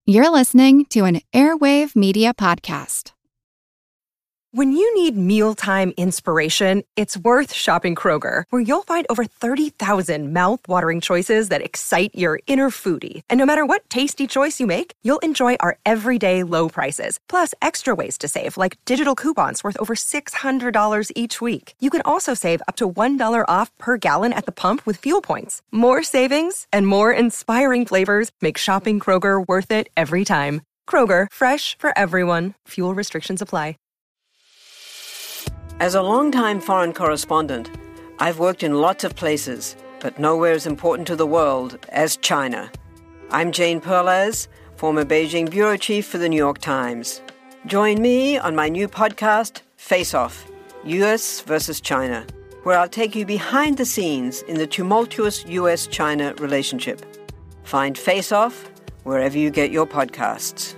You're listening to an Airwave Media Podcast. When you need mealtime inspiration, it's worth shopping Kroger, where you'll find over 30,000 mouth-watering choices that excite your inner foodie. And no matter what tasty choice you make, you'll enjoy our everyday low prices, plus extra ways to save, like digital coupons worth over $600 each week. You can also save up to $1 off per gallon at the pump with fuel points. More savings and more inspiring flavors make shopping Kroger worth it every time. Kroger, fresh for everyone. Fuel restrictions apply. As a longtime foreign correspondent, I've worked in lots of places, but nowhere as important to the world as China. I'm Jane Perlez, former Beijing bureau chief for the New York Times. Join me on my new podcast, Face Off, U.S. versus China, where I'll take you behind the scenes in the tumultuous U.S.-China relationship. Find Face Off wherever you get your podcasts.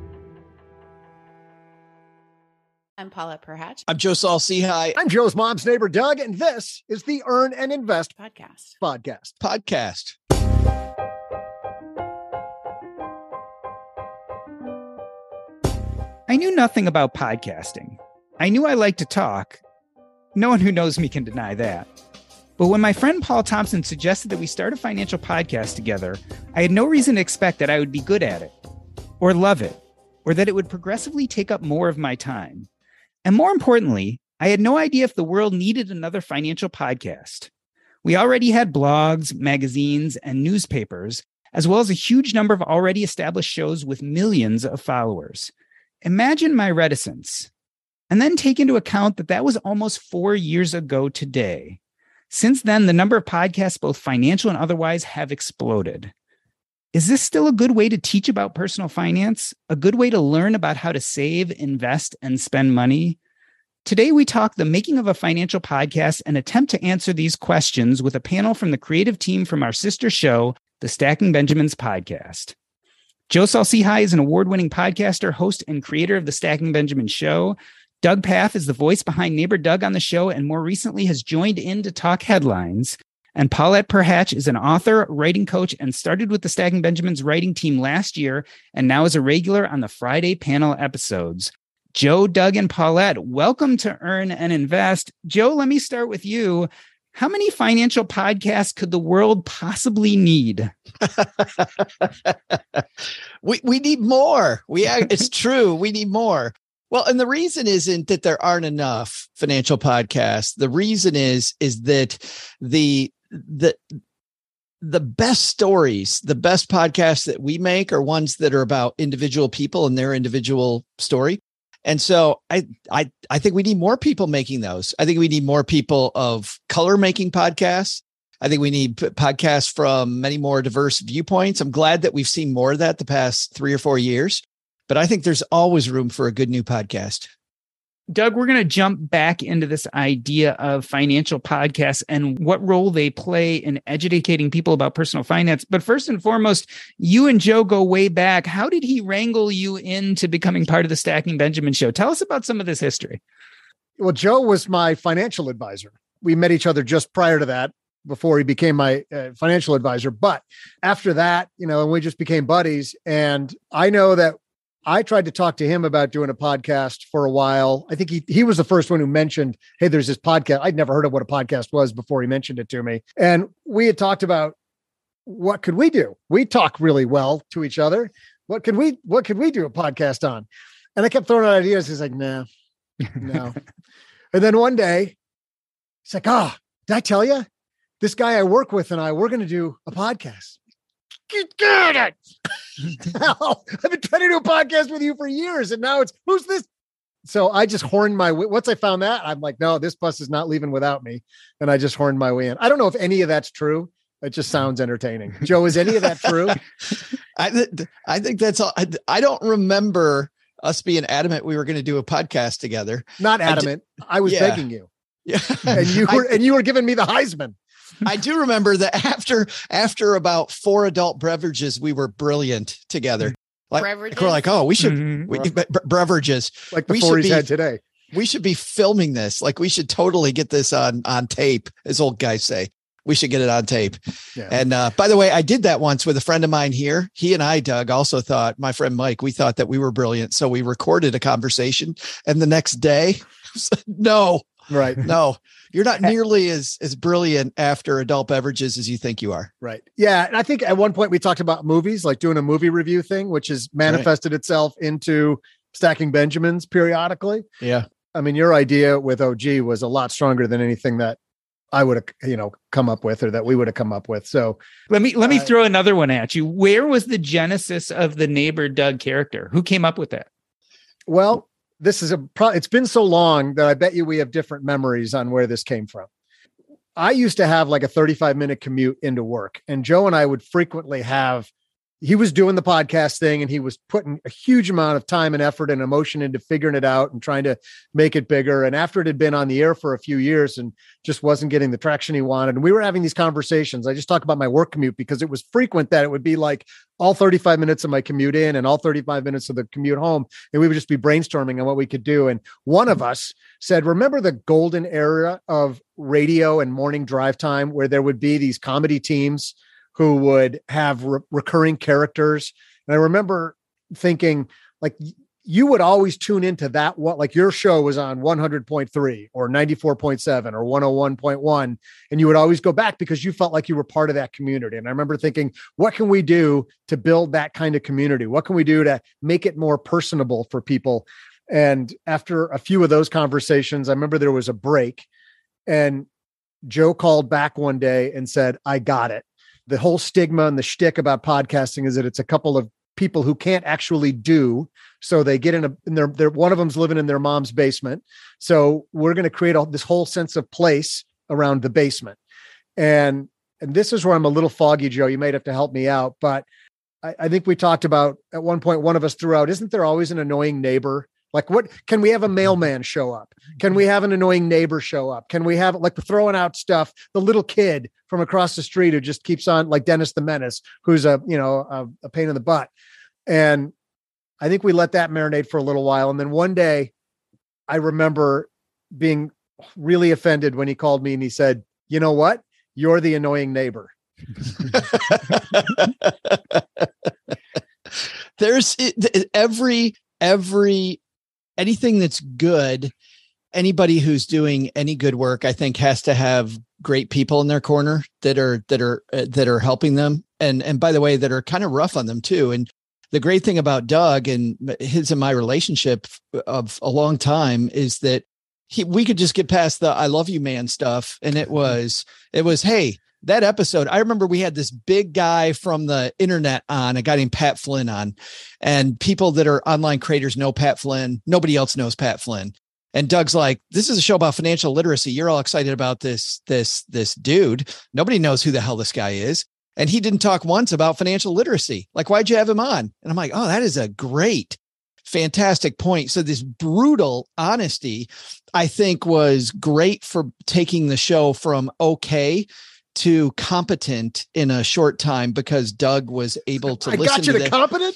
I'm Paulette Perhatch. I'm Joe Saul-Sehy. I'm Joe's mom's neighbor, Doug, and this is the Earn and Invest Podcast. I knew nothing about podcasting. I knew I liked to talk. No one who knows me can deny that. But when my friend Paul Thompson suggested that we start a financial podcast together, I had no reason to expect that I would be good at it, or love it, or that it would progressively take up more of my time. And more importantly, I had no idea if the world needed another financial podcast. We already had blogs, magazines, and newspapers, as well as a huge number of already established shows with millions of followers. Imagine my reticence. And then take into account that that was almost 4 years ago today. Since then, the number of podcasts, both financial and otherwise, have exploded. Is this still a good way to teach about personal finance? A good way to learn about how to save, invest, and spend money? Today, we talk the making of a financial podcast and attempt to answer these questions with a panel from the creative team from our sister show, the Stacking Benjamins podcast. Joe Saul-Sehy is an award-winning podcaster, host, and creator of the Stacking Benjamins show. Doug Paff is the voice behind Neighbor Doug on the show and more recently has joined in to talk headlines. And Paulette Perhatch is an author, writing coach, and started with the Stacking Benjamins writing team last year and now is a regular on the Friday panel episodes. Joe, Doug, and Paulette, welcome to Earn and Invest. Joe, let me start with you. How many financial podcasts could the world possibly need? We need more. It's true. We need more. Well, and the reason isn't that there aren't enough financial podcasts. The reason is that the best stories, the best podcasts that we make are ones that are about individual people and their individual story. And so I think we need more people making those. I think we need more people of color making podcasts. I think we need podcasts from many more diverse viewpoints. I'm glad that we've seen more of that the past 3 or 4 years, but I think there's always room for a good new podcast. Doug, we're going to jump back into this idea of financial podcasts and what role they play in educating people about personal finance. But first and foremost, you and Joe go way back. How did he wrangle you into becoming part of the Stacking Benjamins show? Tell us about some of this history. Well, Joe was my financial advisor. We met each other just prior to that, before he became my financial advisor. But after that, we just became buddies. And I know that I tried to talk to him about doing a podcast for a while. I think he was the first one who mentioned, hey, there's this podcast. I'd never heard of what a podcast was before he mentioned it to me. And we had talked about what could we do? We talk really well to each other. What could we do a podcast on? And I kept throwing out ideas. He's like, no. And then one day he's like, did I tell you? This guy I work with and we're going to do a podcast. Get it. I've been trying to do a podcast with you for years. And now it's, who's this? So I just horned my way. Once I found that, I'm like, no, this bus is not leaving without me. And I just horned my way in. I don't know if any of that's true. It just sounds entertaining. Joe, is any of that true? I think that's all. I don't remember us being adamant we were going to do a podcast together. Not adamant. I was begging you. Yeah. And you were giving me the Heisman. I do remember that after about 4 adult beverages, we were brilliant together. Like, we're like, we should beverages like the 4 he's had today. We should be filming this. Like we should totally get this on tape, as old guys say. We should get it on tape. Yeah. And by the way, I did that once with a friend of mine here. He and I, Doug, also thought, my friend Mike, we thought that we were brilliant. So we recorded a conversation. And the next day, no, Right. no, you're not nearly as brilliant after adult beverages as you think you are. Right. Yeah. And I think at one point we talked about movies, like doing a movie review thing, which has manifested itself into Stacking Benjamins periodically. Yeah. I mean, your idea with OG was a lot stronger than anything that I would have, come up with, or that we would have come up with. So let me throw another one at you. Where was the genesis of the neighbor Doug character? Who came up with that? Well, this is it's been so long that I bet you we have different memories on where this came from. I used to have like a 35-minute commute into work, and Joe and I would frequently he was doing the podcast thing, and he was putting a huge amount of time and effort and emotion into figuring it out and trying to make it bigger. And after it had been on the air for a few years and just wasn't getting the traction he wanted, and we were having these conversations. I just talk about my work commute because it was frequent that it would be like all 35 minutes of my commute in and all 35 minutes of the commute home. And we would just be brainstorming on what we could do. And one of us said, remember the golden era of radio and morning drive time where there would be these comedy teams who would have recurring characters. And I remember thinking, like, you would always tune into that, like your show was on 100.3 or 94.7 or 101.1. And you would always go back because you felt like you were part of that community. And I remember thinking, what can we do to build that kind of community? What can we do to make it more personable for people? And after a few of those conversations, I remember there was a break, and Joe called back one day and said, I got it. The whole stigma and the shtick about podcasting is that it's a couple of people who can't actually do. So they get in one of them's living in their mom's basement. So we're going to create this whole sense of place around the basement. And this is where I'm a little foggy, Joe. You might have to help me out. But I think we talked about at one point, one of us threw out, isn't there always an annoying neighbor? Like, what can we have a mailman show up? Can we have an annoying neighbor show up? Can we have, like, throwing out stuff, the little kid from across the street who just keeps on, like Dennis the Menace, who's a pain in the butt. And I think we let that marinate for a little while. And then one day I remember being really offended when he called me and he said, you know what? You're the annoying neighbor. There's anything that's good, anybody who's doing any good work, I think, has to have great people in their corner that are helping them. And by the way, that are kind of rough on them too. And the great thing about Doug and his and my relationship of a long time is that we could just get past the I love you, man stuff. And it was, hey, that episode, I remember we had this big guy from the internet on, a guy named Pat Flynn on, and people that are online creators know Pat Flynn. Nobody else knows Pat Flynn. And Doug's like, this is a show about financial literacy. You're all excited about this dude. Nobody knows who the hell this guy is. And he didn't talk once about financial literacy. Like, why'd you have him on? And I'm like, oh, that is a great, fantastic point. So this brutal honesty, I think, was great for taking the show from okay to competent in a short time, because Doug was able to listen. I got you to competent.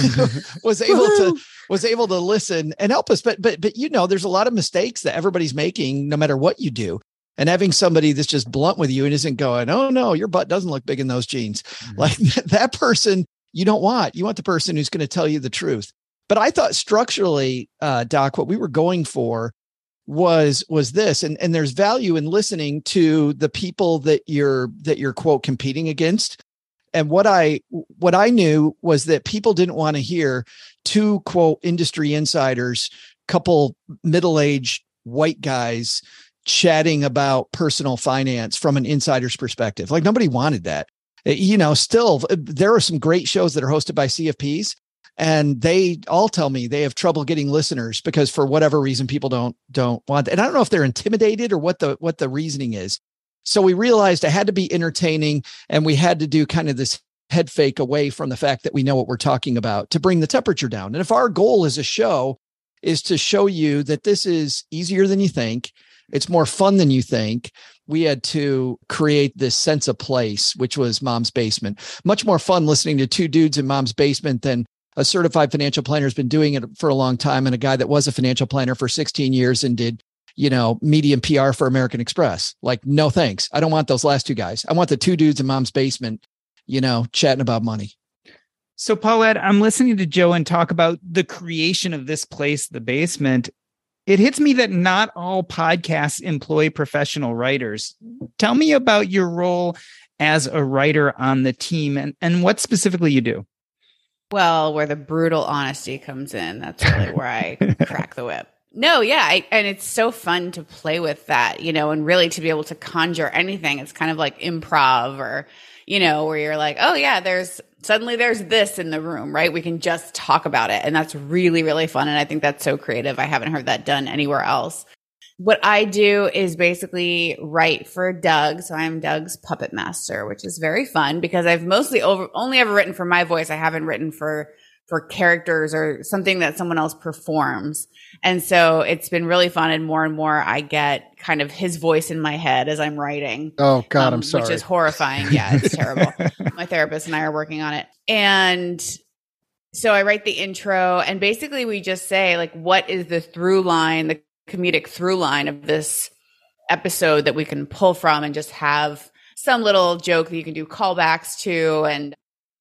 was able to listen and help us. But there's a lot of mistakes that everybody's making, no matter what you do. And having somebody that's just blunt with you and isn't going, oh no, your butt doesn't look big in those jeans. Mm-hmm. Like that person you want the person who's going to tell you the truth. But I thought structurally, Doc, what we were going for was this, and there's value in listening to the people that you're quote competing against. And what I knew was that people didn't want to hear two quote industry insiders, couple middle-aged white guys chatting about personal finance from an insider's perspective. Like, nobody wanted that. Still, there are some great shows that are hosted by CFPs, and they all tell me they have trouble getting listeners because for whatever reason, people don't want that. And I don't know if they're intimidated or what the reasoning is. So we realized it had to be entertaining, and we had to do kind of this head fake away from the fact that we know what we're talking about to bring the temperature down. And if our goal as a show is to show you that this is easier than you think, it's more fun than you think, we had to create this sense of place, which was Mom's Basement. Much more fun listening to two dudes in Mom's Basement than a certified financial planner who's been doing it for a long time, and a guy that was a financial planner for 16 years and did, medium PR for American Express. Like, no, thanks. I don't want those last two guys. I want the two dudes in mom's basement, chatting about money. So Paulette, I'm listening to Joanne talk about the creation of this place, the basement. It hits me that not all podcasts employ professional writers. Tell me about your role as a writer on the team and what specifically you do. Well, where the brutal honesty comes in, that's really where I crack the whip. No, yeah. And it's so fun to play with that, and really to be able to conjure anything. It's kind of like improv or, where you're like, oh yeah, there's this in the room, right? We can just talk about it. And that's really, really fun. And I think that's so creative. I haven't heard that done anywhere else. What I do is basically write for Doug. So I'm Doug's puppet master, which is very fun because I've mostly only ever written for my voice. I haven't written for characters or something that someone else performs. And so it's been really fun. And more I get kind of his voice in my head as I'm writing. Oh God, I'm sorry. Which is horrifying. Yeah, it's terrible. My therapist and I are working on it. And so I write the intro and basically we just say like, what is the through line, the comedic through line of this episode that we can pull from and just have some little joke that you can do callbacks to and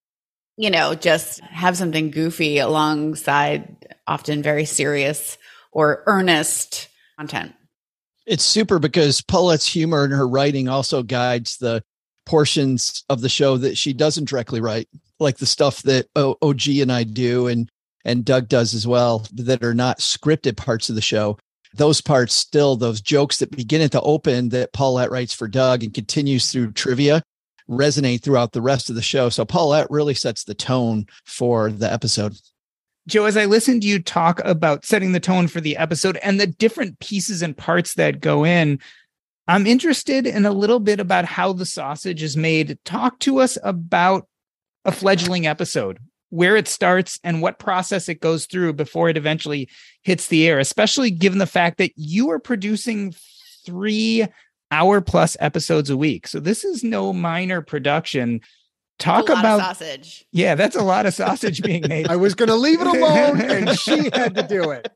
just have something goofy alongside often very serious or earnest content. It's super because Paulette's humor and her writing also guides the portions of the show that she doesn't directly write, like the stuff that OG and I do and Doug does as well, that are not scripted parts of the show. Those parts still, those jokes that begin at the open that Paulette writes for Doug and continues through trivia, resonate throughout the rest of the show. So Paulette really sets the tone for the episode. Joe, as I listened to you talk about setting the tone for the episode and the different pieces and parts that go in, I'm interested in a little bit about how the sausage is made. Talk to us about a fledgling episode, where it starts and what process it goes through before it eventually hits the air, especially given the fact that you are producing 3-hour-plus episodes a week. So this is no minor production. Talk about sausage. Yeah, that's a lot of sausage being made. I was going to leave it alone and she had to do it.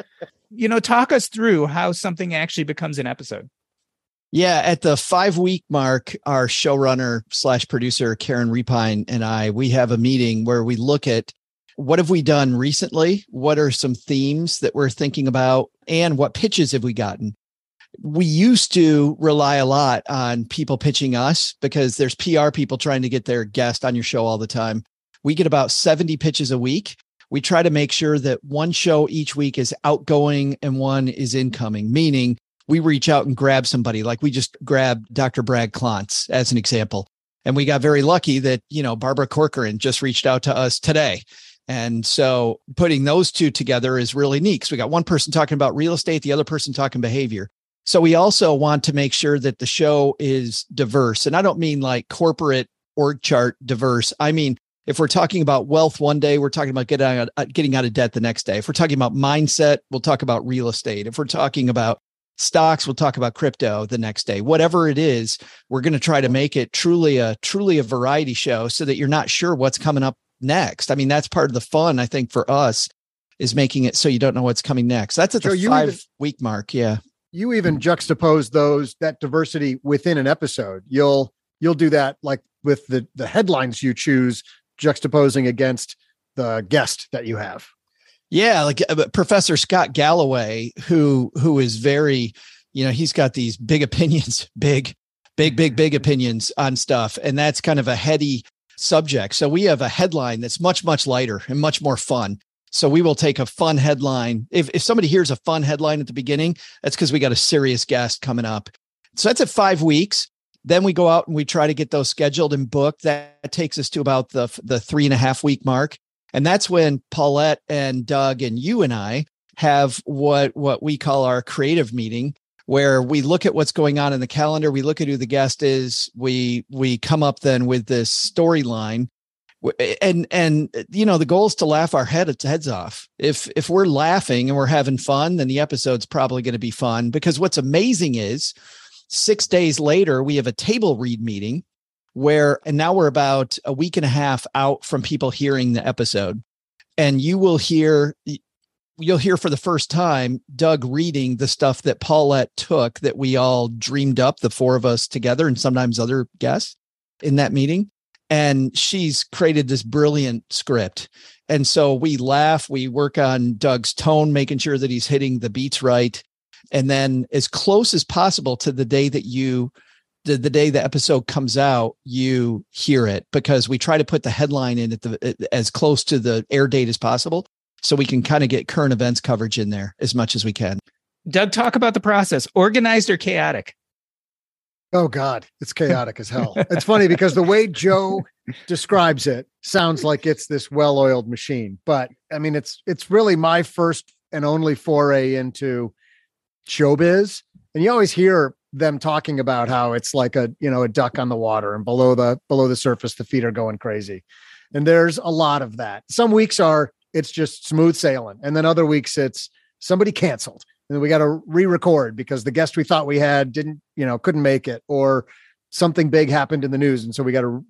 Talk us through how something actually becomes an episode. Yeah, at the 5-week mark, our showrunner / producer, Karen Repine, and we have a meeting where we look at what have we done recently? What are some themes that we're thinking about? And what pitches have we gotten? We used to rely a lot on people pitching us because there's PR people trying to get their guest on your show all the time. We get about 70 pitches a week. We try to make sure that one show each week is outgoing and one is incoming, meaning we reach out and grab somebody. Like we just grabbed Dr. Brad Klontz as an example. And we got very lucky that, Barbara Corcoran just reached out to us today. And so putting those two together is really neat because we got one person talking about real estate, the other person talking behavior. So we also want to make sure that the show is diverse. And I don't mean like corporate org chart diverse. I mean, if we're talking about wealth one day, we're talking about getting out of debt the next day. If we're talking about mindset, we'll talk about real estate. If we're talking about stocks, we'll talk about crypto the next day. Whatever it is, we're going to try to make it truly a variety show so that you're not sure what's coming up next. I mean, that's part of the fun, I think, for us is making it so you don't know what's coming next. That's at the 5-week mark. Yeah. You even juxtapose that diversity within an episode. You'll do that like with the headlines you choose, juxtaposing against the guest that you have. Yeah, like Professor Scott Galloway, who is very, he's got these big opinions, big opinions on stuff, and that's kind of a heady subject. So we have a headline that's much, much lighter and much more fun. So we will take a fun headline. If somebody hears a fun headline at the beginning, that's because we got a serious guest coming up. So that's at 5 weeks. Then we go out and we try to get those scheduled and booked. That takes us to about the 3.5-week mark. And that's when Paulette and Doug and you and I have what we call our creative meeting, where we look at what's going on in the calendar. We look at who the guest is. We come up then with this storyline. And the goal is to laugh our heads off. If we're laughing and we're having fun, then the episode's probably going to be fun, because what's amazing is 6 days later, we have a table read meeting and now we're about a week and a half out from people hearing the episode, and you will hear you'll hear for the first time Doug reading the stuff that Paulette took that we all dreamed up, the four of us together, and sometimes other guests in that meeting. And she's created this brilliant script. And so we laugh, we work on Doug's tone, making sure that he's hitting the beats right. And then as close as possible to the day that the day the episode comes out, you hear it, because we try to put the headline in as close to the air date as possible, so we can kind of get current events coverage in there as much as we can. Doug, talk about the process. Organized or chaotic? Oh God, it's chaotic as hell. It's funny because the way Joe describes it sounds like it's this well-oiled machine, but I mean, it's really my first and only foray into showbiz. And you always hear them talking about how it's like a duck on the water, and below the surface, the feet are going crazy. And there's a lot of that. Some weeks it's just smooth sailing. And then other weeks it's somebody canceled and we got to re-record because the guest we thought we had couldn't make it, or something big happened in the news. And so we got to,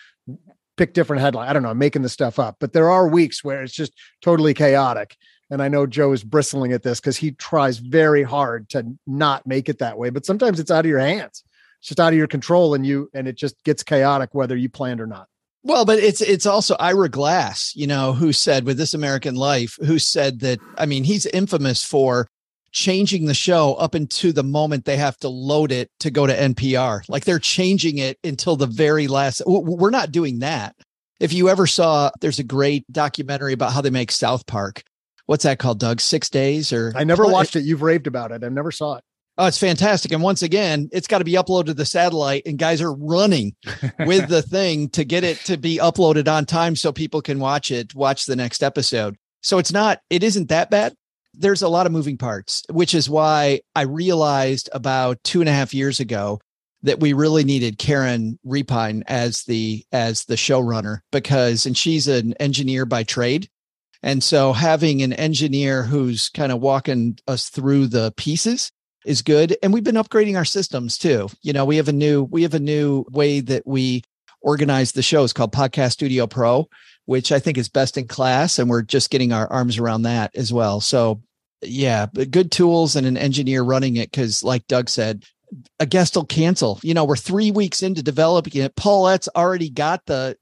pick different headline. I don't know, I'm making this stuff up, but there are weeks where it's just totally chaotic. And I know Joe is bristling at this because he tries very hard to not make it that way, but sometimes it's out of your hands. It's just out of your control, and it just gets chaotic whether you planned or not. Well, but it's also Ira Glass, who said with This American Life, who said that, I mean, he's infamous for changing the show up into the moment they have to load it to go to NPR. Like they're changing it until the very last. We're not doing that. If you ever saw, there's a great documentary about how they make South Park. What's that called, Doug? 6 Days? Or I never watched it. You've raved about it. I never saw it. Oh, it's fantastic. And once again, it's got to be uploaded to the satellite, and guys are running with the thing to get it to be uploaded on time so people can watch the next episode. So it isn't that bad. There's a lot of moving parts, which is why I realized about 2.5 years ago that we really needed Karen Repine as the showrunner, and she's an engineer by trade. And so having an engineer who's kind of walking us through the pieces is good. And we've been upgrading our systems too. We have a new way that we organize the show. It's called Podcast Studio Pro, which I think is best in class. And we're just getting our arms around that as well. So yeah, good tools and an engineer running it. Cause like Doug said, a guest will cancel. We're 3 weeks into developing it. Paulette's already got the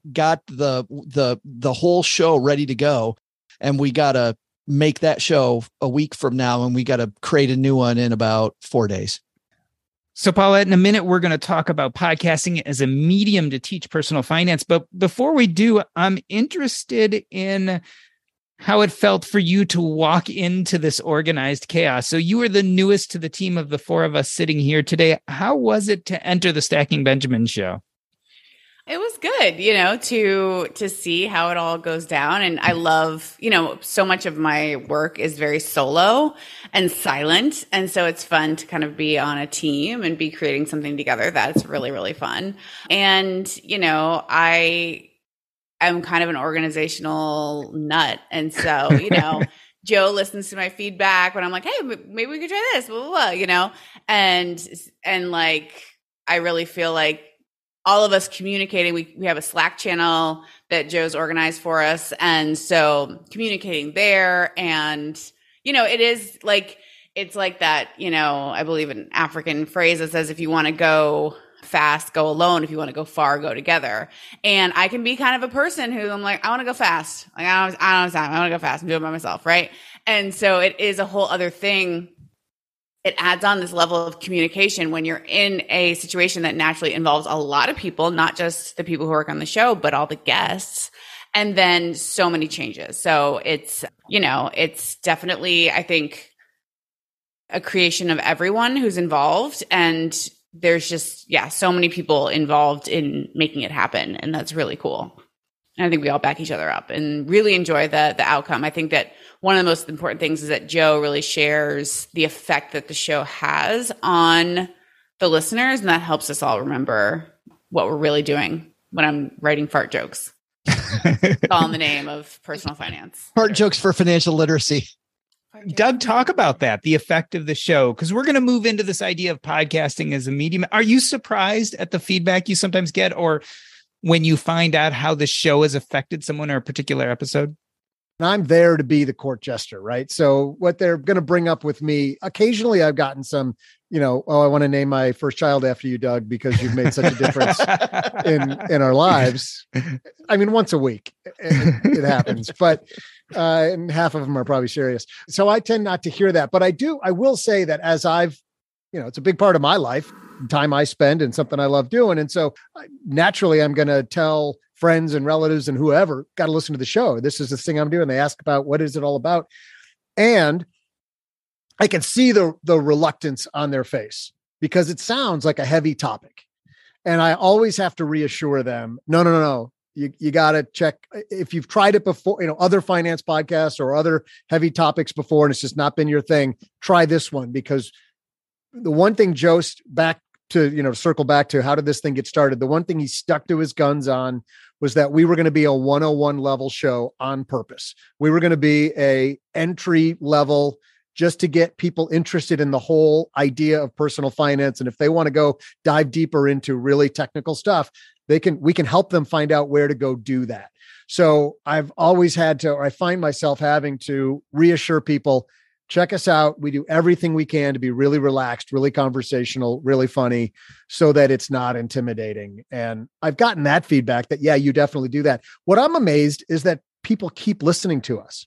whole show ready to go. And we got to make that show a week from now, and we got to create a new one in about 4 days. So Paulette, in a minute, we're going to talk about podcasting as a medium to teach personal finance. But before we do, I'm interested in how it felt for you to walk into this organized chaos. So you were the newest to the team of the four of us sitting here today. How was it to enter the Stacking Benjamins show? It was good, to see how it all goes down. And I love, so much of my work is very solo and silent. And so it's fun to kind of be on a team and be creating something together. That's really, really fun. And, I am kind of an organizational nut. And so, Joe listens to my feedback when I'm like, hey, maybe we could try this, blah, blah, blah, and like, I really feel like all of us communicating, we have a Slack channel that Joe's organized for us. And so communicating there, and, it is like, it's like that, I believe an African phrase that says, if you want to go fast, go alone. If you want to go far, go together. And I can be kind of a person who I'm like, I want to go fast. Like, I don't have time. I want to go fast and do it by myself. Right. And so it is a whole other thing. It adds on this level of communication when you're in a situation that naturally involves a lot of people, not just the people who work on the show, but all the guests. And then so many changes. So it's, it's definitely, I think, a creation of everyone who's involved. And there's just, so many people involved in making it happen. And that's really cool. And I think we all back each other up and really enjoy the outcome. I think that one of the most important things is that Joe really shares the effect that the show has on the listeners. And that helps us all remember what we're really doing when I'm writing fart jokes. All in the name of personal finance. Fart jokes for financial literacy. Doug, talk about that, the effect of the show, because we're going to move into this idea of podcasting as a medium. Are you surprised at the feedback you sometimes get, or when you find out how the show has affected someone or a particular episode? and I'm there to be the court jester, right? So what they're going to bring up with me, occasionally I've gotten some, I want to name my first child after you, Doug, because you've made such a difference in our lives. I mean, once a week it happens, but and half of them are probably serious. So I tend not to hear that, but I will say that as I've, it's a big part of my life, time I spend and something I love doing. And so naturally I'm going to tell friends and relatives and whoever, got to listen to the show. This is the thing I'm doing. They ask about what is it all about. And I can see the reluctance on their face because it sounds like a heavy topic. And I always have to reassure them, no. You got to check if you've tried it before, other finance podcasts or other heavy topics before, and it's just not been your thing. Try this one, because the one thing Joe, back to, circle back to how did this thing get started? The one thing he stuck to his guns on was that we were going to be a 101 level show on purpose. We were going to be a entry level just to get people interested in the whole idea of personal finance. And if they want to go dive deeper into really technical stuff, we can help them find out where to go do that. So I've always I find myself having to reassure people, check us out. We do everything we can to be really relaxed, really conversational, really funny, so that it's not intimidating. And I've gotten that feedback that, yeah, you definitely do that. What I'm amazed is that people keep listening to us.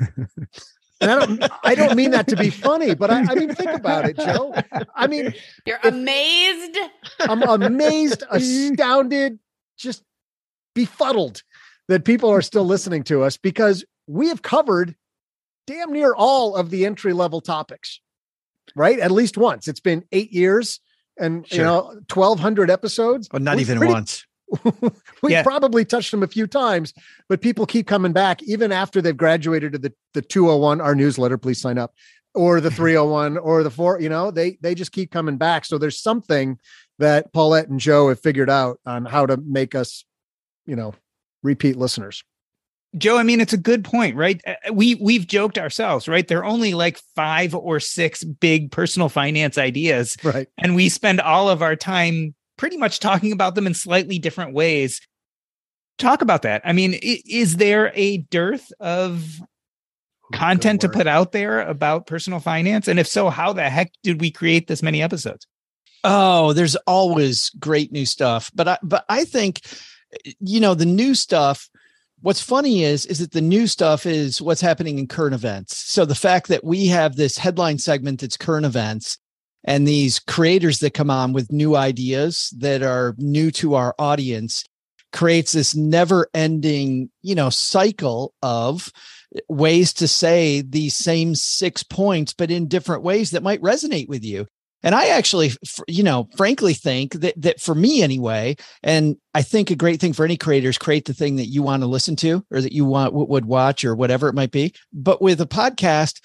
And I don't mean that to be funny, but I mean, think about it, Joe. I mean, you're amazed. I'm amazed, astounded, just befuddled that people are still listening to us, because we have covered damn near all of the entry level topics, right? At least once. It's been 8 years and 1,200 episodes. Well, not even once. We probably touched them a few times, but people keep coming back even after they've graduated to the 201, our newsletter, please sign up, or the 301 or the 4, they just keep coming back. So there's something that Paulette and Joe have figured out on how to make us, repeat listeners. Joe, I mean, it's a good point, right? We've joked ourselves, right? There are only like 5 or 6 big personal finance ideas, right? And we spend all of our time pretty much talking about them in slightly different ways. Talk about that. I mean, is there a dearth of content to put out there about personal finance? And if so, how the heck did we create this many episodes? Oh, there's always great new stuff. But I think, the new stuff, what's funny is that the new stuff is what's happening in current events. So the fact that we have this headline segment that's current events, and these creators that come on with new ideas that are new to our audience creates this never ending, cycle of ways to say these same 6 points, but in different ways that might resonate with you. And I actually, frankly think that for me anyway, and I think a great thing for any creators, create the thing that you want to listen to or that you would watch or whatever it might be. But with a podcast,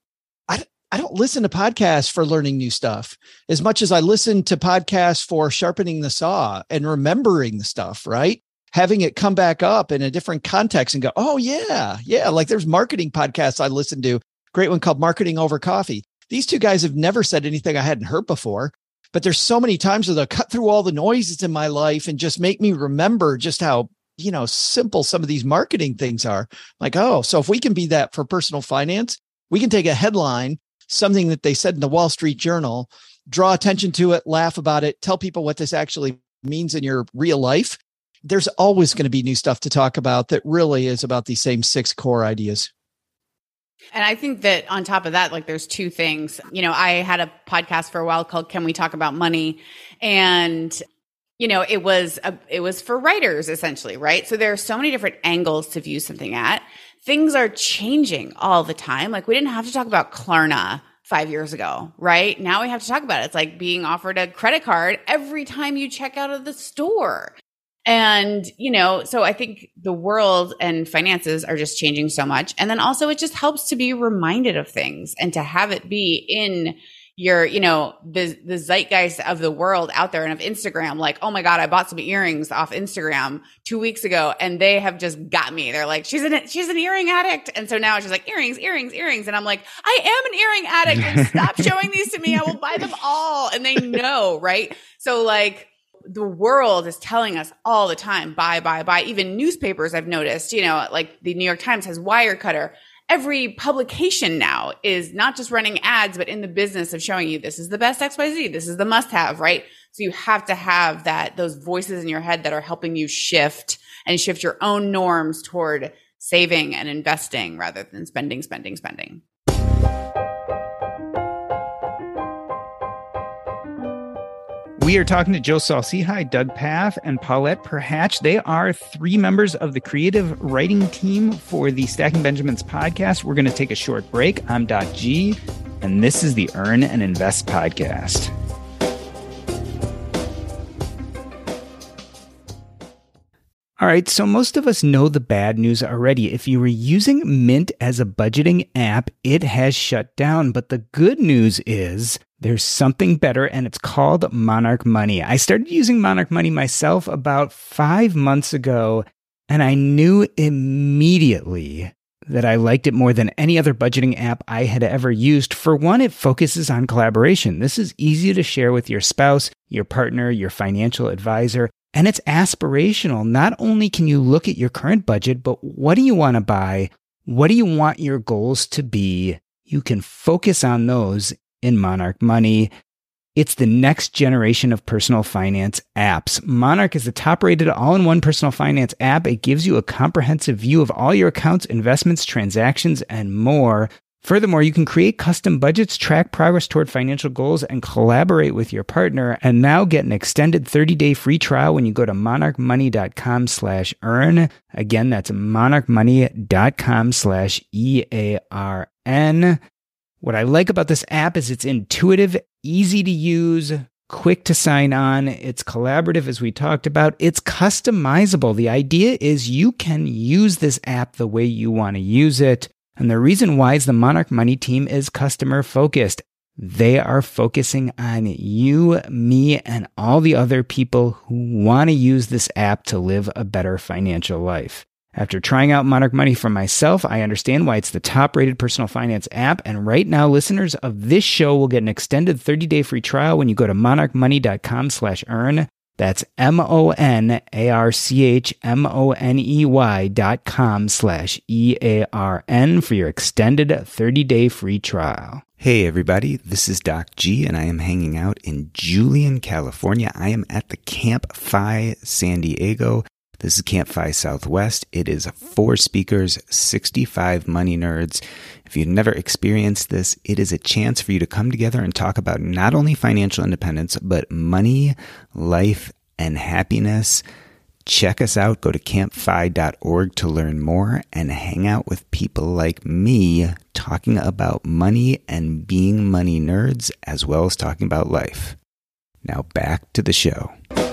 I don't listen to podcasts for learning new stuff as much as I listen to podcasts for sharpening the saw and remembering the stuff, right? Having it come back up in a different context and go, oh yeah. Like there's marketing podcasts I listen to, great one called Marketing Over Coffee. These two guys have never said anything I hadn't heard before, but there's so many times where they'll cut through all the noises in my life and just make me remember just how, simple some of these marketing things are. Like, oh, so if we can be that for personal finance, we can take a headline, something that they said in the Wall Street Journal, draw attention to it, laugh about it, tell people what this actually means in your real life. There's always going to be new stuff to talk about that really is about these same 6 core ideas. And I think that on top of that, like there's 2 things. I had a podcast for a while called Can We Talk About Money? And it was for writers essentially, right? So there are so many different angles to view something at. Things are changing all the time. Like we didn't have to talk about Klarna 5 years ago, right? Now we have to talk about it. It's like being offered a credit card every time you check out of the store. And, so I think the world and finances are just changing so much. And then also it just helps to be reminded of things and to have it be in your, the zeitgeist of the world out there and of Instagram. Like, oh my God, I bought some earrings off Instagram 2 weeks ago and they have just got me. They're like, she's an earring addict. And so now it's just like earrings. And I'm like, I am an earring addict and stop showing these to me. I will buy them all. And they know, right? So like, the world is telling us all the time, buy. Even newspapers, I've noticed, like the New York Times has Wirecutter. Every publication now is not just running ads, but in the business of showing you this is the best XYZ. This is the must have, right? So you have to have those voices in your head that are helping you shift your own norms toward saving and investing rather than spending. We are talking to Joe Saul-Sehy, Doug Paff, and Paulette Perhach. They are 3 members of the creative writing team for the Stacking Benjamins podcast. We're going to take a short break. I'm Doc G, and this is the Earn and Invest podcast. All right, so most of us know the bad news already. If you were using Mint as a budgeting app, it has shut down. But the good news is there's something better, and it's called Monarch Money. I started using Monarch Money myself about 5 months ago, and I knew immediately that I liked it more than any other budgeting app I had ever used. For one, it focuses on collaboration. This is easy to share with your spouse, your partner, your financial advisor. And it's aspirational. Not only can you look at your current budget, but what do you want to buy? What do you want your goals to be? You can focus on those in Monarch Money. It's the next generation of personal finance apps. Monarch is the top-rated all-in-one personal finance app. It gives you a comprehensive view of all your accounts, investments, transactions, and more. Furthermore, you can create custom budgets, track progress toward financial goals, and collaborate with your partner. And now get an extended 30-day free trial when you go to monarchmoney.com/earn. Again, that's monarchmoney.com/EARN. What I like about this app is it's intuitive, easy to use, quick to sign on. It's collaborative, as we talked about. It's customizable. The idea is you can use this app the way you want to use it. And the reason why is the Monarch Money team is customer focused. They are focusing on you, me, and all the other people who want to use this app to live a better financial life. After trying out Monarch Money for myself, I understand why it's the top-rated personal finance app. And right now, listeners of this show will get an extended 30-day free trial when you go to monarchmoney.com/earn. That's monarchmoney.com/EARN for your extended 30-day free trial. Hey everybody, this is Doc G and I am hanging out in Julian, California. I am at the Camp FI San Diego. This is Camp FI Southwest. It is 4 speakers, 65 money nerds. If you've never experienced this, it is a chance for you to come together and talk about not only financial independence, but money, life, and happiness. Check us out. Go to campfi.org to learn more and hang out with people like me talking about money and being money nerds, as well as talking about life. Now back to the show.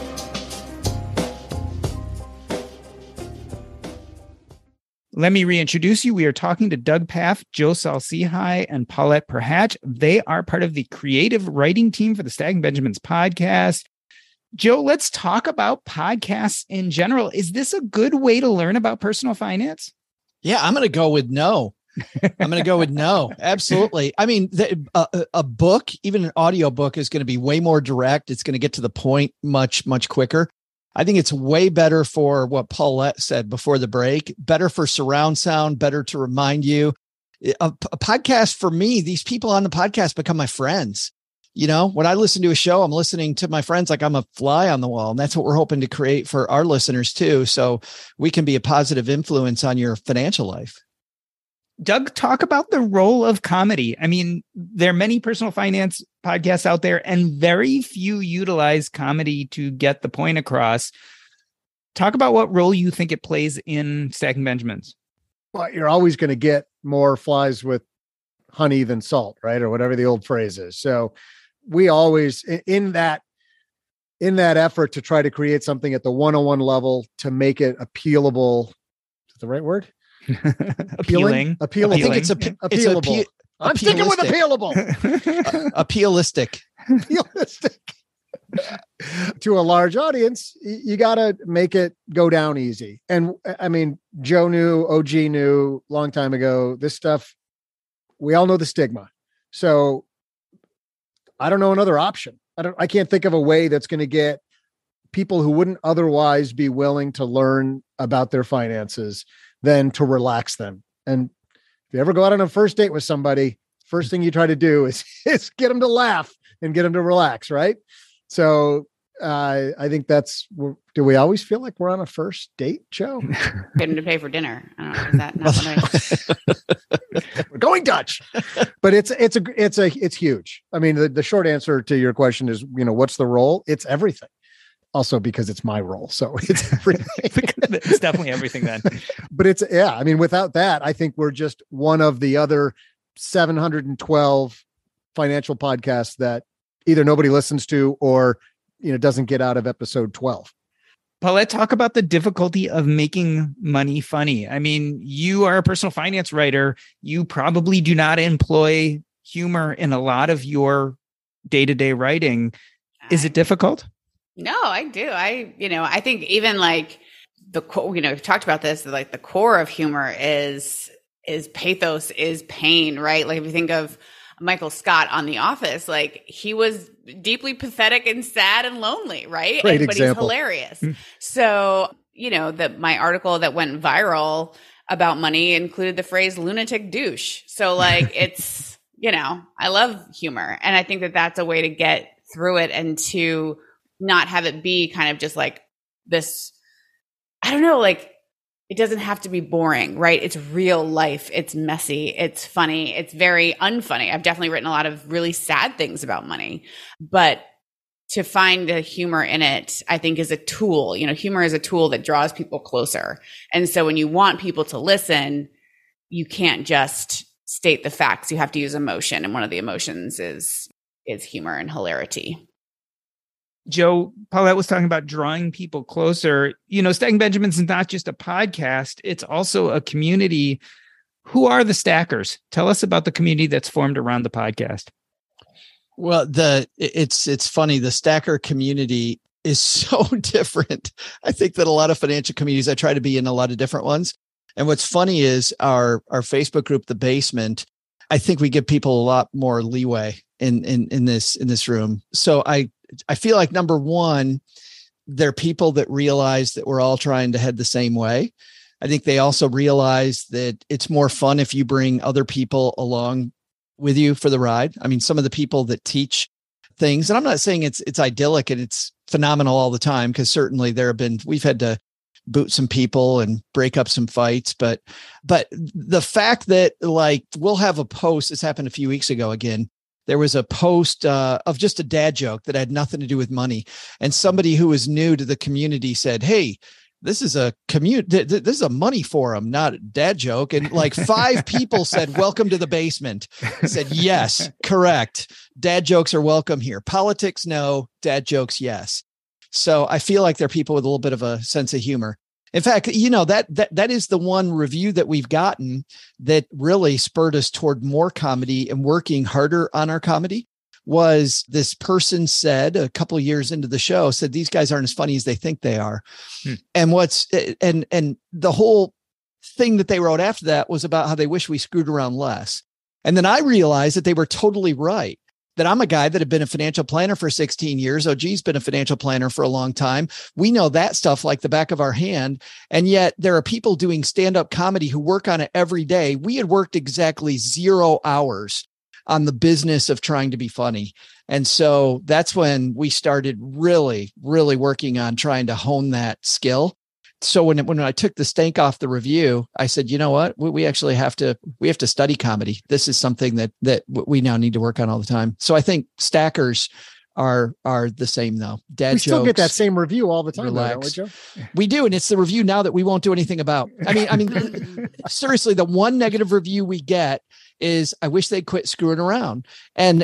Let me reintroduce you. We are talking to Doug Paff, Joe Saul-Sehy, and Paulette Perhach. They are part of the creative writing team for the Stacking Benjamins podcast. Joe, let's talk about podcasts in general. Is this a good way to learn about personal finance? Yeah, I'm going to go with no. Absolutely. I mean, a book, even an audio book, is going to be way more direct. It's going to get to the point much, much quicker. I think it's way better for what Paulette said before the break, better for surround sound, better to remind you. A podcast for me, these people on the podcast become my friends. You know, when I listen to a show, I'm listening to my friends like I'm a fly on the wall. And that's what we're hoping to create for our listeners too. So we can be a positive influence on your financial life. Doug, talk about the role of comedy. I mean, there are many personal finance podcasts out there and very few utilize comedy to get the point across. Talk about what role you think it plays in Stacking Benjamins. Well, you're always going to get more flies with honey than salt, right? Or whatever the old phrase is. So we always, in that effort to try to create something at the 101 level to make it appealable, is that the right word? Appealing. I think it's appealable. I'm sticking with appealable. Appealistic. To a large audience, you got to make it go down easy. And I mean, Joe knew, OG knew long time ago, this stuff, we all know the stigma. So I don't know another option. I can't think of a way that's going to get people who wouldn't otherwise be willing to learn about their finances than to relax them. And if you ever go out on a first date with somebody, first thing you try to do is get them to laugh and get them to relax, right? So I think do we always feel like we're on a first date, Joe? Get them to pay for dinner. I don't know. Is that not what We're going Dutch, but it's huge. I mean, the short answer to your question is, what's the role? It's everything. Also because it's my role. So it's everything. It's definitely everything then. But I mean, without that, I think we're just one of the other 712 financial podcasts that either nobody listens to or doesn't get out of episode 12. Paulette, talk about the difficulty of making money funny. I mean, you are a personal finance writer. You probably do not employ humor in a lot of your day-to-day writing. Is it difficult? No, I do. I think even like we've talked about this, like the core of humor is pathos, is pain, right? Like if you think of Michael Scott on The Office, like he was deeply pathetic and sad and lonely, right? Great but example. He's hilarious. So, my article that went viral about money included the phrase lunatic douche. So like it's, I love humor. And I think that that's a way to get through it and to not have it be kind of just like this, I don't know, like it doesn't have to be boring, right? It's real life. It's messy. It's funny. It's very unfunny. I've definitely written a lot of really sad things about money, but to find the humor in it, I think is a tool. Humor is a tool that draws people closer. And so when you want people to listen, you can't just state the facts. You have to use emotion. And one of the emotions is humor and hilarity. Joe, Paulette was talking about drawing people closer. Stacking Benjamins is not just a podcast. It's also a community. Who are the Stackers? Tell us about the community that's formed around the podcast. Well, it's funny. The Stacker community is so different. I think that a lot of financial communities, I try to be in a lot of different ones. And what's funny is our Facebook group, The Basement, I think we give people a lot more leeway in this room. So I feel like, number one, they're people that realize that we're all trying to head the same way. I think they also realize that it's more fun if you bring other people along with you for the ride. I mean, some of the people that teach things, and I'm not saying it's idyllic and it's phenomenal all the time, because certainly we've had to boot some people and break up some fights, but the fact that like we'll have a post, this happened a few weeks ago again. There was a post of just a dad joke that had nothing to do with money. And somebody who was new to the community said, "Hey, this is a this is a money forum, not a dad joke." And like 5 people said, "Welcome to the basement." I said, "Yes, correct. Dad jokes are welcome here. Politics, no. Dad jokes, yes." So I feel like they're people with a little bit of a sense of humor. In fact, that is the one review that we've gotten that really spurred us toward more comedy and working harder on our comedy. Was this person said a couple of years into the show, said these guys aren't as funny as they think they are. And and the whole thing that they wrote after that was about how they wish we screwed around less. And then I realized that they were totally right. That I'm a guy that had been a financial planner for 16 years. OG's been a financial planner for a long time. We know that stuff like the back of our hand. And yet there are people doing stand-up comedy who work on it every day. We had worked exactly 0 hours on the business of trying to be funny. And so that's when we started really, really working on trying to hone that skill. So when I took the stank off the review, I said, you know what, we actually have to study comedy. This is something that we now need to work on all the time. So I think Stackers are the same though. Dad jokes. We still get that same review all the time. Relax. Though, we do. And it's the review now that we won't do anything about. I mean, seriously, the one negative review we get is, "I wish they'd quit screwing around." And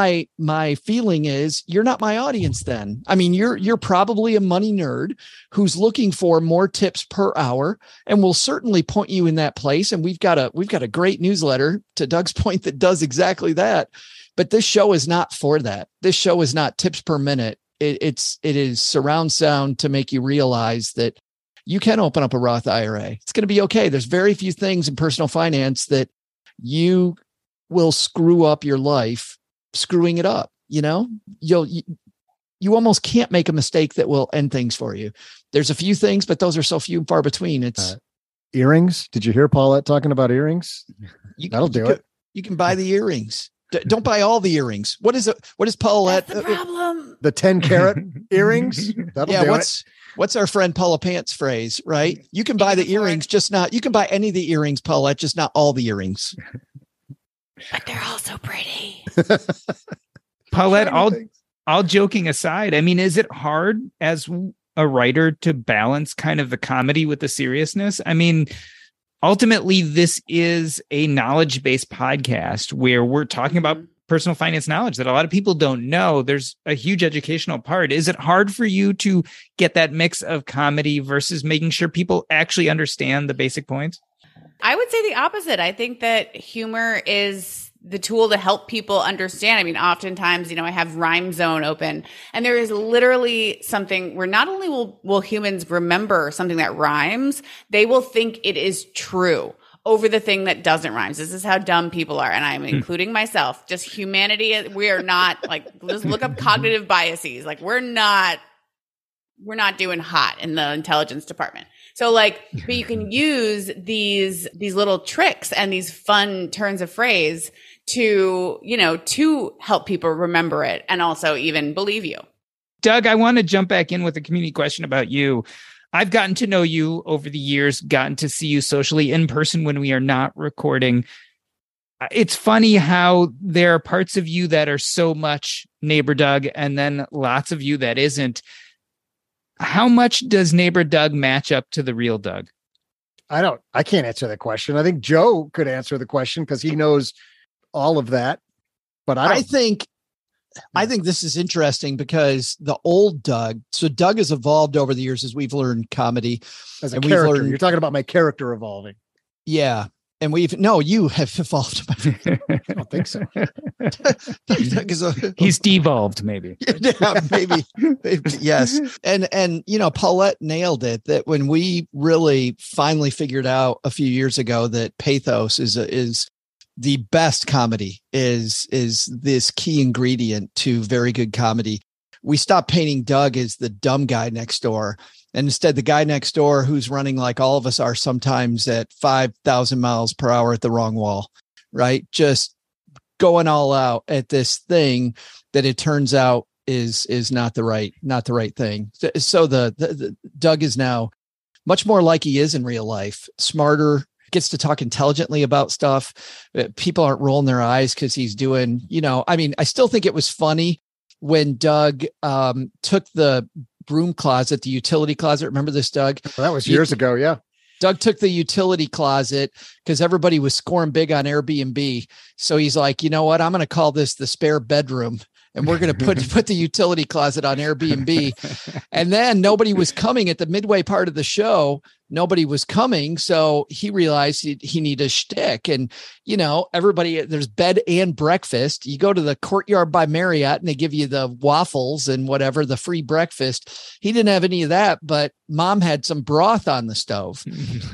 my feeling is, you're not my audience then. I mean, you're probably a money nerd who's looking for more tips per hour, and we'll certainly point you in that place. And we've got a great newsletter, to Doug's point, that does exactly that. But this show is not for that. This show is not tips per minute. It is surround sound to make you realize that you can open up a Roth IRA. It's going to be okay. There's very few things in personal finance that you will screw up your life screwing it up. You'll you almost can't make a mistake that will end things for you. There's a few things, but those are so few and far between. It's earrings. Did you hear Paulette talking about earrings? That'll do it. You can buy the earrings. Don't buy all the earrings. What is it? What is Paulette? That's the problem. The 10-carat earrings. That'll do it. What's our friend Paula Pants phrase, right? You can buy the earrings, you can buy any of the earrings, Paulette, just not all the earrings. But they're all so pretty. Paulette, all joking aside, I mean, is it hard as a writer to balance kind of the comedy with the seriousness? I mean, ultimately, this is a knowledge-based podcast where we're talking about personal finance knowledge that a lot of people don't know. There's a huge educational part. Is it hard for you to get that mix of comedy versus making sure people actually understand the basic points? I would say the opposite. I think that humor is the tool to help people understand. I mean, oftentimes, I have Rhyme Zone open, and there is literally something where not only will humans remember something that rhymes, they will think it is true over the thing that doesn't rhyme. This is how dumb people are. And I'm including myself. Just humanity. We are not just look up cognitive biases. We're not doing hot in the intelligence department. So but you can use these little tricks and these fun turns of phrase to help people remember it and also even believe you. Doug, I want to jump back in with a community question about you. I've gotten to know you over the years, gotten to see you socially in person when we are not recording. It's funny how there are parts of you that are so much Neighbor Doug and then lots of you that isn't. How much does Neighbor Doug match up to the real Doug? I can't answer that question. I think Joe could answer the question because he knows all of that. But I think this is interesting because the old Doug, so Doug has evolved over the years as we've learned comedy. As a character, you're talking about my character evolving. Yeah. And you have evolved. I don't think so. He's devolved, maybe. Yeah, maybe. Yes. And Paulette nailed it that when we really finally figured out a few years ago that pathos is the best comedy, is this key ingredient to very good comedy. We stopped painting Doug as the dumb guy next door. And instead, the guy next door who's running like all of us are sometimes at 5,000 miles per hour at the wrong wall, right? Just going all out at this thing that it turns out is not the right thing. So the Doug is now much more like he is in real life, smarter, gets to talk intelligently about stuff. People aren't rolling their eyes because he's doing, I still think it was funny when Doug took the broom closet, the utility closet. Remember this, Doug? Well, that was years ago. Yeah. Doug took the utility closet because everybody was scoring big on Airbnb. So he's like, you know what? I'm going to call this the spare bedroom. And we're going to put the utility closet on Airbnb. And then nobody was coming at the midway part of the show. Nobody was coming. So he realized he needed a shtick. And, everybody, there's bed and breakfast. You go to the Courtyard by Marriott and they give you the waffles and whatever, the free breakfast. He didn't have any of that, but mom had some broth on the stove.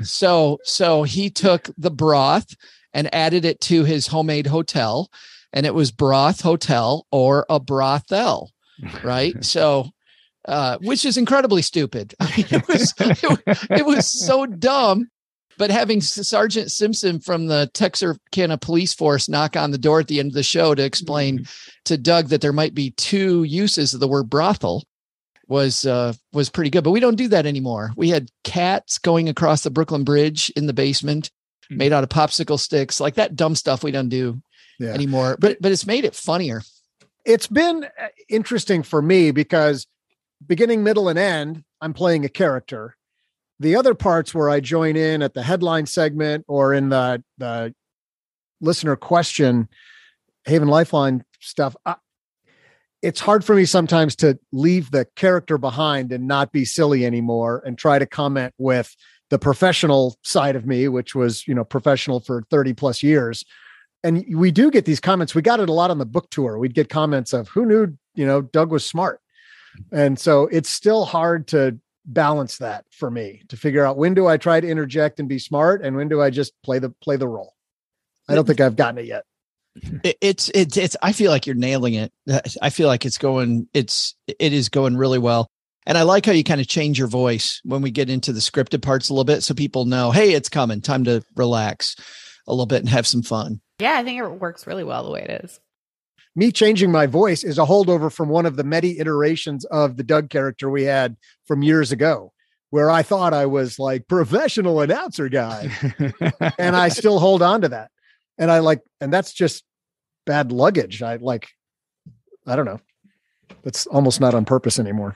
So he took the broth and added it to his homemade hotel. And it was Broth Hotel or a brothel, right? So, which is incredibly stupid. I mean, it was so dumb. But having Sergeant Simpson from the Texarkana Police Force knock on the door at the end of the show to explain to Doug that there might be two uses of the word brothel was pretty good. But we don't do that anymore. We had cats going across the Brooklyn Bridge in the basement, made out of popsicle sticks, like that dumb stuff we don't do anymore, but it's made it funnier. It's been interesting for me because beginning, middle, and end, I'm playing a character. The other parts where I join in at the headline segment or in the listener question, Haven Lifeline stuff, it's hard for me sometimes to leave the character behind and not be silly anymore and try to comment with the professional side of me, which was, professional for 30 plus years. And we do get these comments. We got it a lot on the book tour. We'd get comments of who knew, Doug was smart. And so it's still hard to balance that for me to figure out when do I try to interject and be smart and when do I just play the role. I don't think I've gotten it yet. It's I feel like you're nailing it. I feel like it is going really well. And I like how you kind of change your voice when we get into the scripted parts a little bit, so people know, hey, it's coming, time to relax a little bit and have some fun. Yeah, I think it works really well the way it is. Me changing my voice is a holdover from one of the many iterations of the Doug character we had from years ago, where I thought I was like professional announcer guy. And I still hold on to that. And that's just bad luggage. I don't know. That's almost not on purpose anymore.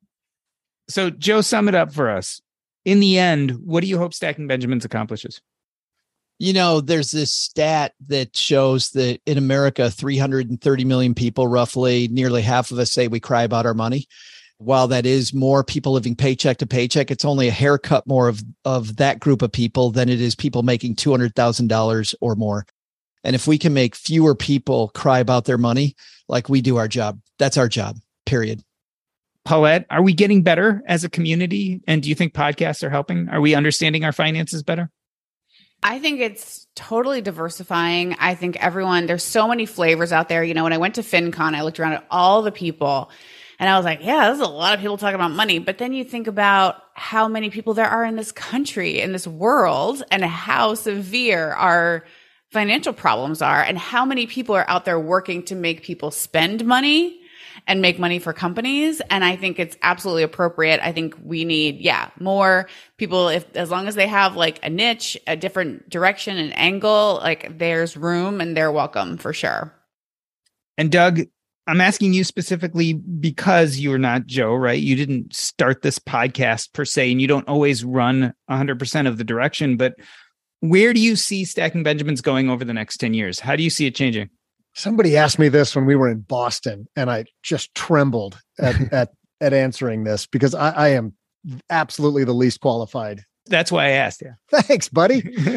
So Joe, sum it up for us. In the end, what do you hope Stacking Benjamins accomplishes? There's this stat that shows that in America, 330 million people, roughly, nearly half of us say we cry about our money. While that is more people living paycheck to paycheck, it's only a haircut more of that group of people than it is people making $200,000 or more. And if we can make fewer people cry about their money, like we do our job, that's our job, period. Paulette, are we getting better as a community? And do you think podcasts are helping? Are we understanding our finances better? I think it's totally diversifying. I think there's so many flavors out there. When I went to FinCon, I looked around at all the people and I was like, yeah, there's a lot of people talking about money. But then you think about how many people there are in this country, in this world, and how severe our financial problems are, and how many people are out there working to make people spend money and make money for companies. And I think it's absolutely appropriate. I think we need, more people, as long as they have like a niche, a different direction, an angle, like there's room and they're welcome for sure. And Doug, I'm asking you specifically because you're not Joe, right? You didn't start this podcast per se, and you don't always run 100% of the direction, but where do you see Stacking Benjamins going over the next 10 years? How do you see it changing? Somebody asked me this when we were in Boston, and I just trembled at answering this because I am absolutely the least qualified. That's why I asked. Yeah. Thanks, buddy.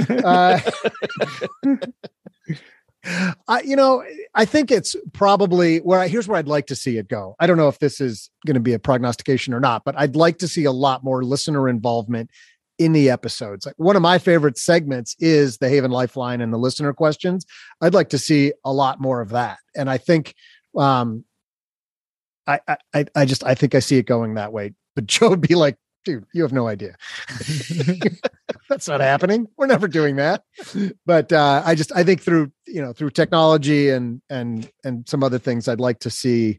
I think it's probably here's where I'd like to see it go. I don't know if this is going to be a prognostication or not, but I'd like to see a lot more listener involvement in the episodes. Like one of my favorite segments is the Haven Lifeline and the listener questions. I'd like to see a lot more of that. And I think, I think I see it going that way, but Joe would be like, dude, you have no idea. That's not happening. We're never doing that. But I think through technology and some other things, I'd like to see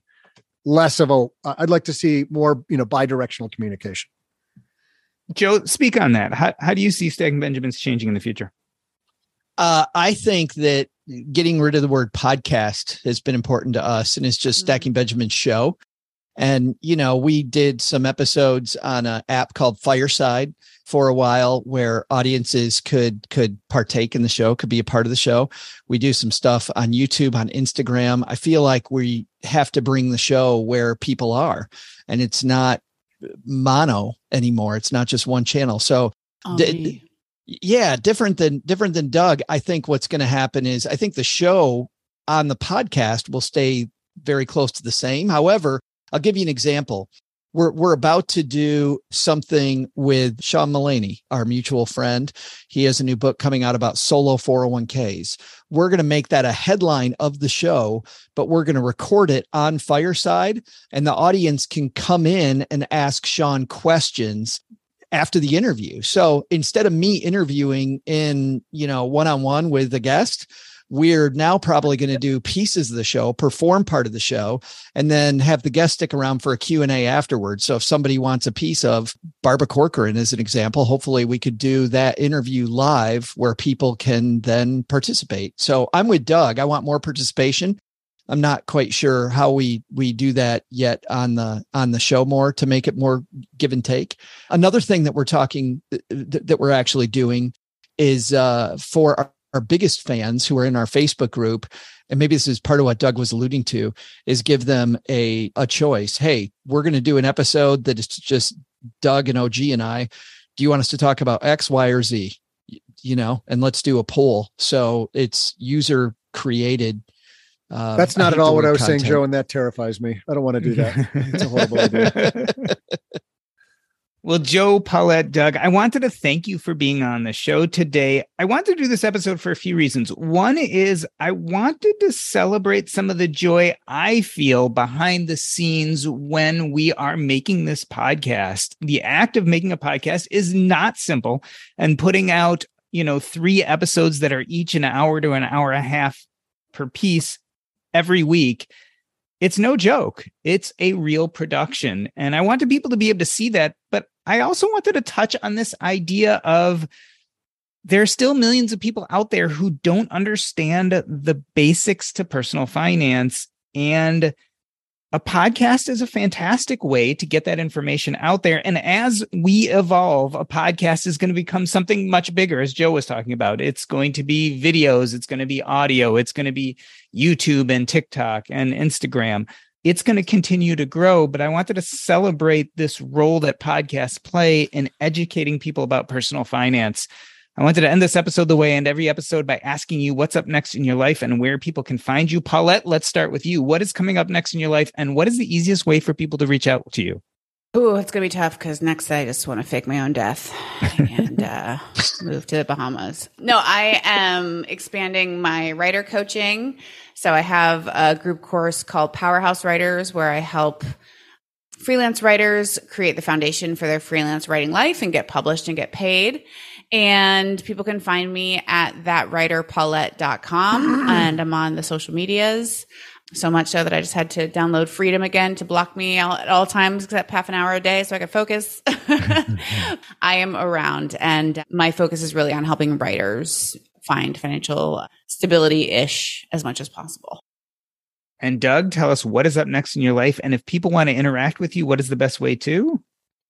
I'd like to see more, bi-directional communication. Joe, speak on that. How do you see Stacking Benjamins changing in the future? I think that getting rid of the word podcast has been important to us, and it's just Stacking Benjamins show. And, we did some episodes on an app called Fireside for a while where audiences could partake in the show, could be a part of the show. We do some stuff on YouTube, on Instagram. I feel like we have to bring the show where people are, and it's not mono anymore. It's not just one channel. So different than Doug. I think what's going to happen is I think the show on the podcast will stay very close to the same. However, I'll give you an example. We're about to do something with Sean Mullaney, our mutual friend. He has a new book coming out about solo 401ks. We're going to make that a headline of the show, but we're going to record it on Fireside, and the audience can come in and ask Sean questions after the interview. So instead of me interviewing in, one-on-one with the guest, we're now probably going to do pieces of the show, perform part of the show, and then have the guest stick around for a Q&A afterwards. So if somebody wants a piece of Barbara Corcoran, as an example, hopefully we could do that interview live where people can then participate. So I'm with Doug. I want more participation. I'm not quite sure how we do that yet on the show more to make it more give and take. Another thing that we're actually doing is for our biggest fans who are in our Facebook group, and maybe this is part of what Doug was alluding to, is give them a choice. Hey, we're going to do an episode that is just Doug and OG and I. Do you want us to talk about X, Y, or Z? And let's do a poll. So it's user created. That's not at all what I was saying, Joe, and that terrifies me. I don't want to do that. It's a horrible idea. Well, Joe, Paulette, Doug, I wanted to thank you for being on the show today. I wanted to do this episode for a few reasons. One is I wanted to celebrate some of the joy I feel behind the scenes when we are making this podcast. The act of making a podcast is not simple, and putting out, 3 episodes that are each an hour to an hour and a half per piece every week, it's no joke. It's a real production. And I wanted people to be able to see that. But I also wanted to touch on this idea of there are still millions of people out there who don't understand the basics to personal finance. And a podcast is a fantastic way to get that information out there. And as we evolve, a podcast is going to become something much bigger, as Joe was talking about. It's going to be videos. It's going to be audio. It's going to be YouTube and TikTok and Instagram. It's going to continue to grow. But I wanted to celebrate this role that podcasts play in educating people about personal finance. I wanted to end this episode the way I end every episode by asking you what's up next in your life and where people can find you. Paulette, let's start with you. What is coming up next in your life, and what is the easiest way for people to reach out to you? Oh, it's going to be tough because next I just want to fake my own death and move to the Bahamas. No, I am expanding my writer coaching. So I have a group course called Powerhouse Writers where I help freelance writers create the foundation for their freelance writing life and get published and get paid. And people can find me at thatwriterpaulette.com, and I'm on the social medias. So much so that I just had to download Freedom again to block me at all times except half an hour a day so I could focus. I am around, and my focus is really on helping writers find financial stability-ish as much as possible. And Doug, tell us what is up next in your life. And if people want to interact with you, what is the best way to?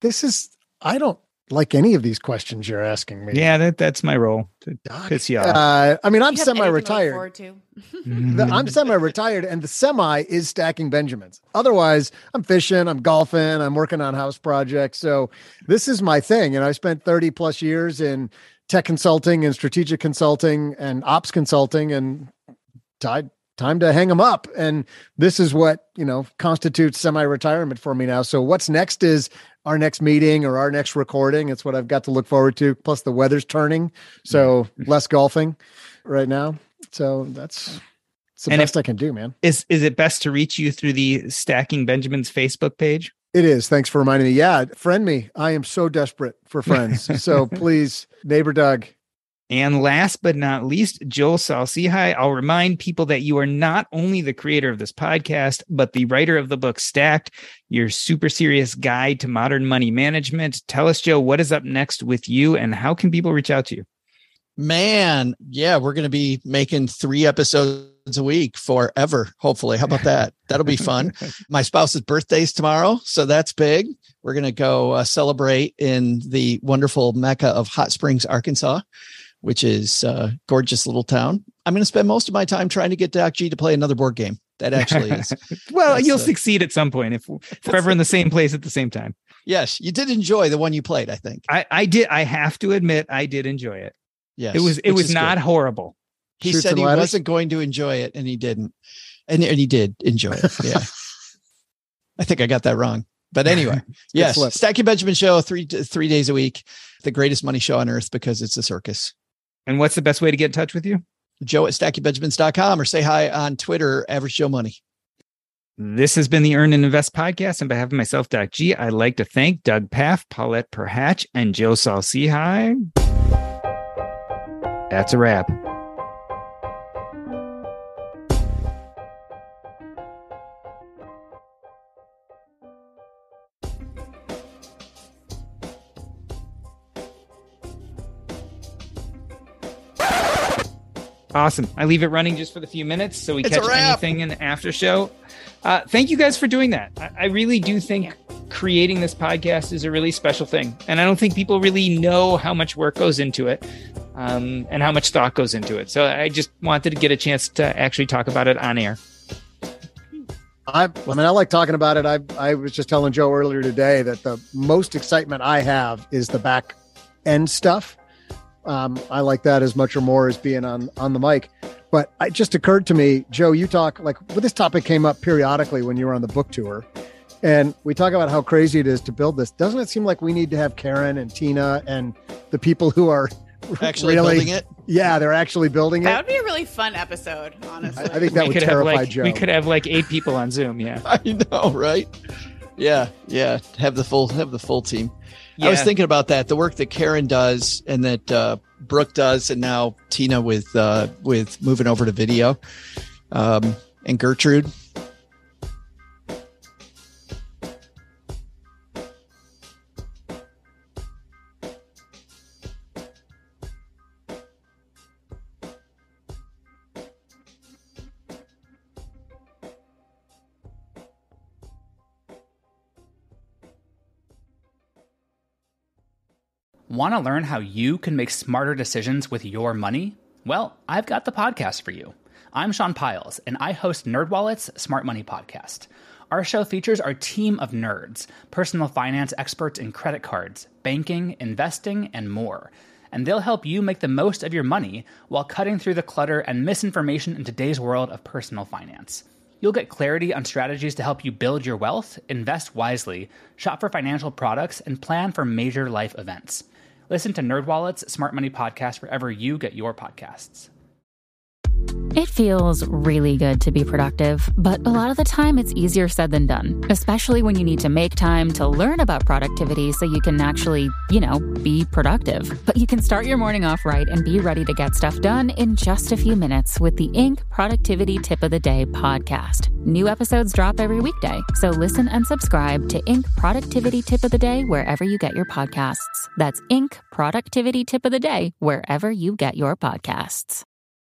I don't like any of these questions you're asking me. Yeah, that's my role, to piss you off. I'm semi-retired. I'm semi-retired, and the semi is Stacking Benjamins. Otherwise, I'm fishing, I'm golfing, I'm working on house projects. So this is my thing. I spent 30 plus years in tech consulting and strategic consulting and ops consulting, and time to hang them up. And this is what, constitutes semi-retirement for me now. So what's next is our next meeting or our next recording. It's what I've got to look forward to. Plus the weather's turning, so less golfing right now. So that's the best I can do, man. Is it best to reach you through the Stacking Benjamins Facebook page? It is. Thanks for reminding me. Yeah. Friend me. I am so desperate for friends. So please, neighbor Doug. And last but not least, Joel Saul-Sehy, I'll remind people that you are not only the creator of this podcast, but the writer of the book Stacked, your super serious guide to modern money management. Tell us, Joe, what is up next with you, and how can people reach out to you? Man, yeah, we're going to be making 3 episodes a week forever, hopefully. How about that? That'll be fun. My spouse's birthday's tomorrow, so that's big. We're going to go celebrate in the wonderful Mecca of Hot Springs, Arkansas, which is a gorgeous little town. I'm going to spend most of my time trying to get Doc G to play another board game. That actually is. Well, you'll succeed at some point if we're ever in the same place at the same time. Yes, you did enjoy the one you played, I think. I did. I have to admit, I did enjoy it. Yes, it was not horrible. He said he wasn't going to enjoy it, and he didn't. And he did enjoy it. Yeah. I think I got that wrong. But anyway, yes. Stacking Benjamin show 3 days a week. The greatest money show on earth because it's a circus. And what's the best way to get in touch with you? Joe at stackingbenjamins.com, or say hi on Twitter, Average Joe Money. This has been the Earn and Invest podcast. On behalf of myself, Doc G, I'd like to thank Doug Paff, Paulette Perhatch, and Joe Saul-Sehy. That's a wrap. Awesome. I leave it running just for the few minutes so we catch anything in the after show. Thank you guys for doing that. I really do think creating this podcast is a really special thing. And I don't think people really know how much work goes into it and how much thought goes into it. So I just wanted to get a chance to actually talk about it on air. I like talking about it. I was just telling Joe earlier today that the most excitement I have is the back end stuff. I like that as much or more as being on the mic. But it just occurred to me, Joe, you talk this topic came up periodically when you were on the book tour. And we talk about how crazy it is to build this. Doesn't it seem like we need to have Karen and Tina and the people who are actually building it? Yeah, they're actually building it. That would be a really fun episode, honestly. I think that would terrify Joe. We could have like 8 people on Zoom. Yeah, I know, right? Yeah. Have the full team. Yeah. I was thinking about that, the work that Karen does and that Brooke does, and now Tina with moving over to video, and Gertrude. Want to learn how you can make smarter decisions with your money? Well, I've got the podcast for you. I'm Sean Piles, and I host NerdWallet's Smart Money Podcast. Our show features our team of nerds, personal finance experts in credit cards, banking, investing, and more. And they'll help you make the most of your money while cutting through the clutter and misinformation in today's world of personal finance. You'll get clarity on strategies to help you build your wealth, invest wisely, shop for financial products, and plan for major life events. Listen to NerdWallet's Smart Money Podcast wherever you get your podcasts. It feels really good to be productive, but a lot of the time it's easier said than done, especially when you need to make time to learn about productivity so you can actually, be productive. But you can start your morning off right and be ready to get stuff done in just a few minutes with the Inc. Productivity Tip of the Day podcast. New episodes drop every weekday, so listen and subscribe to Inc. Productivity Tip of the Day wherever you get your podcasts. That's Inc. Productivity Tip of the Day wherever you get your podcasts.